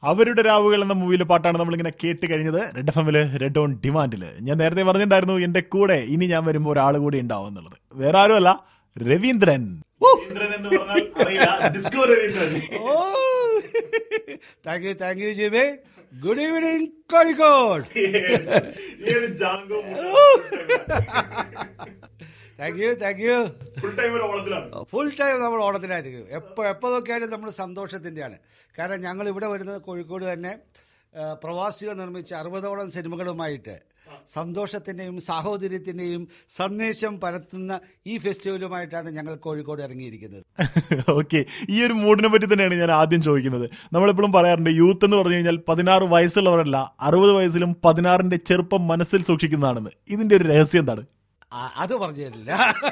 അവരുടെ രാവുകൾ എന്ന മൂവിയിലെ പാട്ടാണ് നമ്മളിങ്ങനെ കേട്ട് കഴിഞ്ഞത്. റെഡ് എഫ്എമ്മില് റെഡ് ഓൺ ഡിമാൻഡില്. ഞാൻ നേരത്തെ പറഞ്ഞിട്ടുണ്ടായിരുന്നു എന്റെ കൂടെ ഇനി ഞാൻ വരുമ്പോൾ ഒരാൾ കൂടി ഉണ്ടാവും എന്നുള്ളത്. വേറെ ആരുമല്ല, രവീന്ദ്രൻ. എന്ന് പറഞ്ഞാൽ അറിയില്ല, disco Raveendran. Thank you Jibe. Good evening Kozhikode. Thank you. Full time നമ്മൾ ഓണത്തിലായിരിക്കും. എപ്പോൾ നോക്കിയാലും നമ്മൾ സന്തോഷത്തിൻ്റെയാണ്. കാരണം ഞങ്ങൾ ഇവിടെ വരുന്നത് കോഴിക്കോട് തന്നെ പ്രവാസികൾ നിർമ്മിച്ച 60ഓളം സിനിമകളുമായിട്ട് സന്തോഷത്തിൻ്റെയും സാഹോദര്യത്തിൻ്റെയും സന്ദേശം പരത്തുന്ന ഈ ഫെസ്റ്റിവലുമായിട്ടാണ് ഞങ്ങൾ കോഴിക്കോട് ഇറങ്ങിയിരിക്കുന്നത്. ഓക്കെ, ഈ ഒരു മൂഡിനെ പറ്റി തന്നെയാണ് ഞാൻ ആദ്യം ചോദിക്കുന്നത്. നമ്മളെപ്പോഴും പറയാറുണ്ട് യൂത്ത് എന്ന് പറഞ്ഞു കഴിഞ്ഞാൽ 16 വയസ്സുള്ളവരല്ല, 60 വയസ്സിലും 16ന്റെ ചെറുപ്പം മനസ്സിൽ സൂക്ഷിക്കുന്നതാണെന്ന്. ഇതിന്റെ ഒരു രഹസ്യം എന്താണ്? അത് പറഞ്ഞു തരില്ല.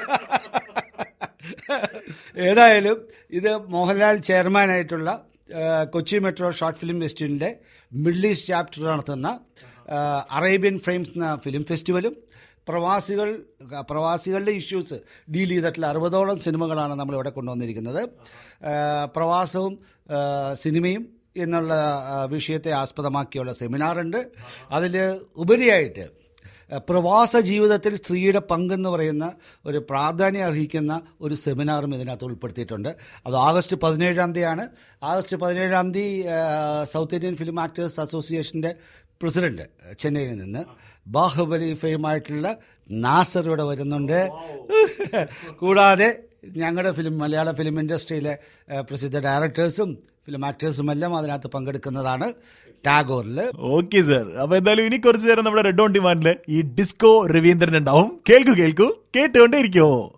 ഏതായാലും ഇത് മോഹൻലാൽ ചെയർമാനായിട്ടുള്ള കൊച്ചി മെട്രോ ഷോർട്ട് ഫിലിം ഫെസ്റ്റിവലിൻ്റെ മിഡിൽ ഈസ്റ്റ് ചാപ്റ്റർ നടത്തുന്ന അറേബ്യൻ ഫ്രെയിംസ് എന്ന ഫിലിം ഫെസ്റ്റിവലും പ്രവാസികളുടെ ഇഷ്യൂസ് ഡീൽ ചെയ്തിട്ടുള്ള 60ഓളം സിനിമകളാണ് നമ്മളിവിടെ കൊണ്ടുവന്നിരിക്കുന്നത്. പ്രവാസവും സിനിമയും എന്നുള്ള വിഷയത്തെ ആസ്പദമാക്കിയുള്ള സെമിനാറുണ്ട്. അതിൽ ഉപരിയായിട്ട് പ്രവാസ ജീവിതത്തിൽ സ്ത്രീയുടെ പങ്കെന്ന് പറയുന്ന ഒരു പ്രാധാന്യം അർഹിക്കുന്ന ഒരു സെമിനാറും ഇതിനകത്ത് ഉൾപ്പെടുത്തിയിട്ടുണ്ട്. അത് ആഗസ്റ്റ് 17-ാം തീയതിയാണ്. ആഗസ്റ്റ് 17-ാം തീയതി സൗത്ത് ഇന്ത്യൻ ഫിലിം ആക്ടേഴ്സ് അസോസിയേഷൻ്റെ പ്രസിഡന്റ് ചെന്നൈയിൽ നിന്ന് ബാഹുബലി ഫെയിമായിട്ടുള്ള നാസർ ഇവിടെ വരുന്നുണ്ട്. കൂടാതെ ഞങ്ങളുടെ മലയാള ഫിലിം ഇൻഡസ്ട്രിയിലെ പ്രസിദ്ധ ഡയറക്ടേഴ്സും ഫിലിം ആക്ടേഴ്സും എല്ലാം അതിനകത്ത് പങ്കെടുക്കുന്നതാണ് ടാഗോറിൽ. ഓക്കെ സർ, അപ്പൊ എന്തായാലും ഇനി കുറച്ചു നേരം നമ്മുടെ റെഡ് ഓൺ ഡിമാൻഡില് ഈ ഡിസ്കോ രവീന്ദ്രൻ ഉണ്ടാവും. കേൾക്കൂ കേട്ടുകൊണ്ടേ ഇരിക്കുമോ.